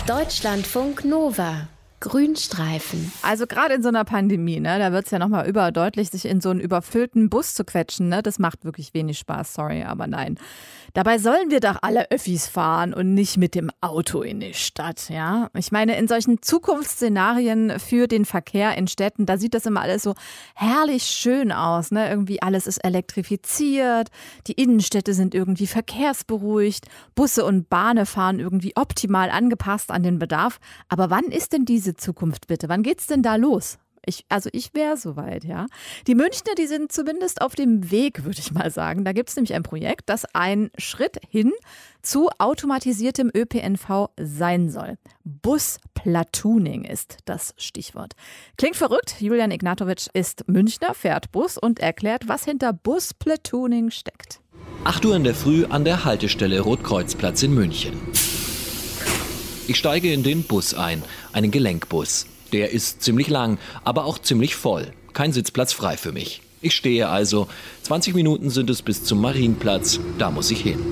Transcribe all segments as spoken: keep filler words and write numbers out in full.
Deutschlandfunk Nova. Grünstreifen. Also gerade in so einer Pandemie, ne, da wird es ja nochmal überdeutlich, sich in so einen überfüllten Bus zu quetschen. Ne? Das macht wirklich wenig Spaß, sorry, aber nein. Dabei sollen wir doch alle Öffis fahren und nicht mit dem Auto in die Stadt, ja? Ich meine, in solchen Zukunftsszenarien für den Verkehr in Städten, da sieht das immer alles so herrlich schön aus, ne? Irgendwie alles ist elektrifiziert, die Innenstädte sind irgendwie verkehrsberuhigt, Busse und Bahnen fahren irgendwie optimal angepasst an den Bedarf. Aber wann ist denn diese Zukunft bitte? Wann geht's denn da los? Ich, also ich wäre soweit, ja. Die Münchner, die sind zumindest auf dem Weg, würde ich mal sagen. Da gibt es nämlich ein Projekt, das ein Schritt hin zu automatisiertem Ö P N V sein soll. Busplatooning ist das Stichwort. Klingt verrückt. Julian Ignatowitsch ist Münchner, fährt Bus und erklärt, was hinter Busplatooning steckt. acht Uhr in der Früh an der Haltestelle Rotkreuzplatz in München. Ich steige in den Bus ein, einen Gelenkbus. Der ist ziemlich lang, aber auch ziemlich voll. Kein Sitzplatz frei für mich. Ich stehe also. zwanzig Minuten sind es bis zum Marienplatz. Da muss ich hin.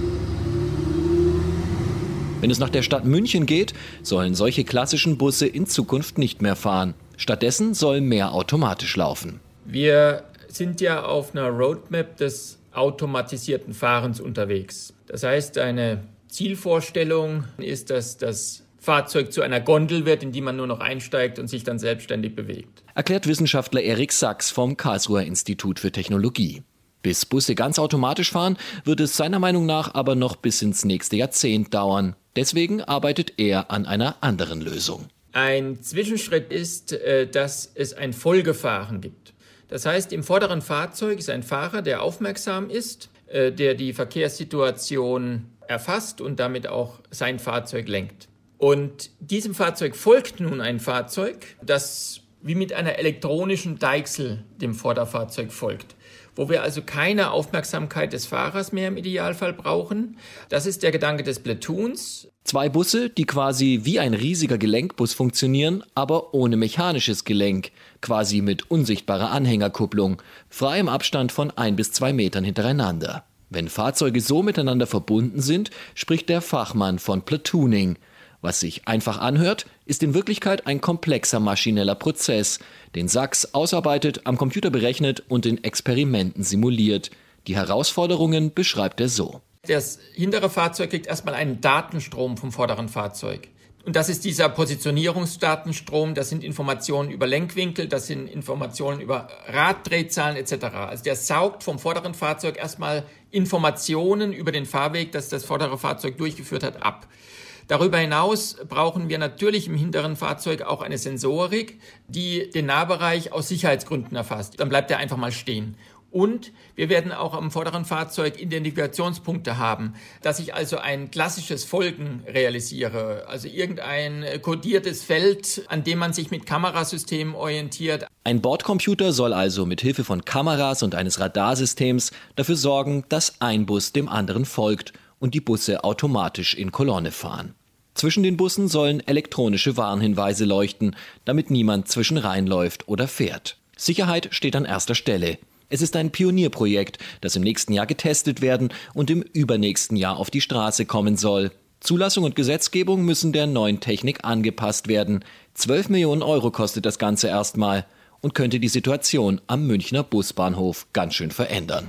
Wenn es nach der Stadt München geht, sollen solche klassischen Busse in Zukunft nicht mehr fahren. Stattdessen soll mehr automatisch laufen. Wir sind ja auf einer Roadmap des automatisierten Fahrens unterwegs. Das heißt, eine Zielvorstellung ist, dass das Fahrzeug zu einer Gondel wird, in die man nur noch einsteigt und sich dann selbstständig bewegt. Erklärt Wissenschaftler Erik Sachs vom Karlsruher Institut für Technologie. Bis Busse ganz automatisch fahren, wird es seiner Meinung nach aber noch bis ins nächste Jahrzehnt dauern. Deswegen arbeitet er an einer anderen Lösung. Ein Zwischenschritt ist, dass es ein Folgefahren gibt. Das heißt, im vorderen Fahrzeug ist ein Fahrer, der aufmerksam ist, der die Verkehrssituation erfasst und damit auch sein Fahrzeug lenkt. Und diesem Fahrzeug folgt nun ein Fahrzeug, das wie mit einer elektronischen Deichsel dem Vorderfahrzeug folgt, wo wir also keine Aufmerksamkeit des Fahrers mehr im Idealfall brauchen. Das ist der Gedanke des Platoons. Zwei Busse, die quasi wie ein riesiger Gelenkbus funktionieren, aber ohne mechanisches Gelenk, quasi mit unsichtbarer Anhängerkupplung, frei im Abstand von ein bis zwei Metern hintereinander. Wenn Fahrzeuge so miteinander verbunden sind, spricht der Fachmann von Platooning. Was sich einfach anhört, ist in Wirklichkeit ein komplexer maschineller Prozess, den Sachs ausarbeitet, am Computer berechnet und in Experimenten simuliert. Die Herausforderungen beschreibt er so. Das hintere Fahrzeug kriegt erstmal einen Datenstrom vom vorderen Fahrzeug. Und das ist dieser Positionierungsdatenstrom, das sind Informationen über Lenkwinkel, das sind Informationen über Raddrehzahlen et cetera. Also der saugt vom vorderen Fahrzeug erstmal Informationen über den Fahrweg, das das vordere Fahrzeug durchgeführt hat, ab. Darüber hinaus brauchen wir natürlich im hinteren Fahrzeug auch eine Sensorik, die den Nahbereich aus Sicherheitsgründen erfasst. Dann bleibt er einfach mal stehen. Und wir werden auch am vorderen Fahrzeug Identifikationspunkte haben, dass ich also ein klassisches Folgen realisiere, also irgendein kodiertes Feld, an dem man sich mit Kamerasystemen orientiert. Ein Bordcomputer soll also mit Hilfe von Kameras und eines Radarsystems dafür sorgen, dass ein Bus dem anderen folgt und die Busse automatisch in Kolonne fahren. Zwischen den Bussen sollen elektronische Warnhinweise leuchten, damit niemand zwischen reinläuft oder fährt. Sicherheit steht an erster Stelle. Es ist ein Pionierprojekt, das im nächsten Jahr getestet werden und im übernächsten Jahr auf die Straße kommen soll. Zulassung und Gesetzgebung müssen der neuen Technik angepasst werden. zwölf Millionen Euro kostet das Ganze erstmal und könnte die Situation am Münchner Busbahnhof ganz schön verändern.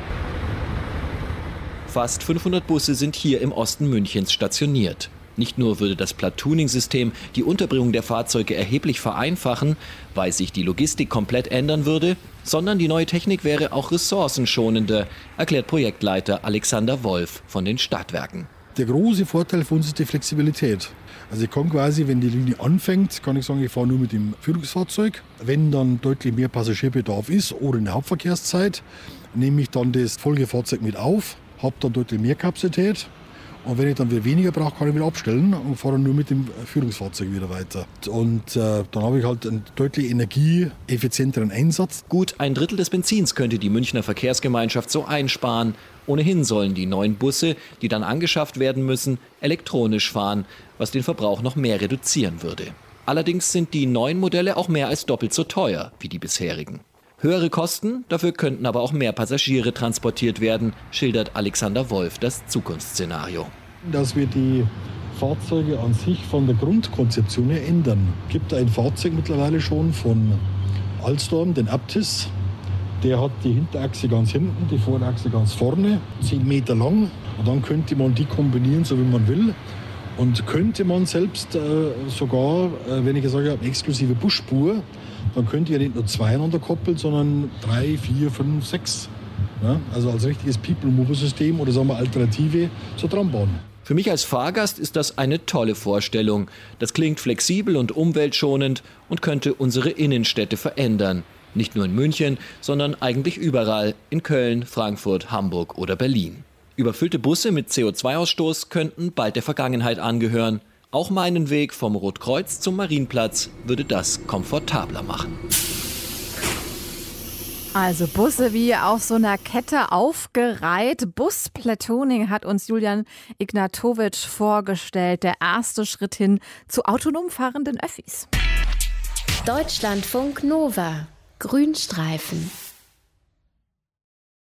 Fast fünfhundert Busse sind hier im Osten Münchens stationiert. Nicht nur würde das Platooning-System die Unterbringung der Fahrzeuge erheblich vereinfachen, weil sich die Logistik komplett ändern würde, sondern die neue Technik wäre auch ressourcenschonender, erklärt Projektleiter Alexander Wolf von den Stadtwerken. Der große Vorteil für uns ist die Flexibilität. Also ich kann quasi, wenn die Linie anfängt, kann ich sagen, ich fahre nur mit dem Führungsfahrzeug. Wenn dann deutlich mehr Passagierbedarf ist oder in der Hauptverkehrszeit, nehme ich dann das Folgefahrzeug mit auf, habe dann deutlich mehr Kapazität. Und wenn ich dann wieder weniger brauche, kann ich wieder abstellen und fahre dann nur mit dem Führungsfahrzeug wieder weiter. Und äh, dann habe ich halt einen deutlich energieeffizienteren Einsatz. Gut ein Drittel des Benzins könnte die Münchner Verkehrsgemeinschaft so einsparen. Ohnehin sollen die neuen Busse, die dann angeschafft werden müssen, elektronisch fahren, was den Verbrauch noch mehr reduzieren würde. Allerdings sind die neuen Modelle auch mehr als doppelt so teuer wie die bisherigen. Höhere Kosten, dafür könnten aber auch mehr Passagiere transportiert werden, schildert Alexander Wolf das Zukunftsszenario. Dass wir die Fahrzeuge an sich von der Grundkonzeption her ändern. Es gibt ein Fahrzeug mittlerweile schon von Alstom, den Aptis. Der hat die Hinterachse ganz hinten, die Vorderachse ganz vorne, zehn Meter lang. Und dann könnte man die kombinieren, so wie man will. Und könnte man selbst äh, sogar, äh, wenn ich sage, eine exklusive Busspur, dann könnt ihr nicht nur zwei einander koppeln, sondern drei, vier, fünf, sechs. Ja? Also als richtiges People-Mover-System oder sagen wir Alternative zur Trambahn. Für mich als Fahrgast ist das eine tolle Vorstellung. Das klingt flexibel und umweltschonend und könnte unsere Innenstädte verändern. Nicht nur in München, sondern eigentlich überall, in Köln, Frankfurt, Hamburg oder Berlin. Überfüllte Busse mit C O zwei Ausstoß könnten bald der Vergangenheit angehören. Auch meinen Weg vom Rotkreuz zum Marienplatz würde das komfortabler machen. Also Busse wie auf so einer Kette aufgereiht. Busplatooning hat uns Julian Ignatowitsch vorgestellt. Der erste Schritt hin zu autonom fahrenden Öffis. Deutschlandfunk Nova. Grünstreifen.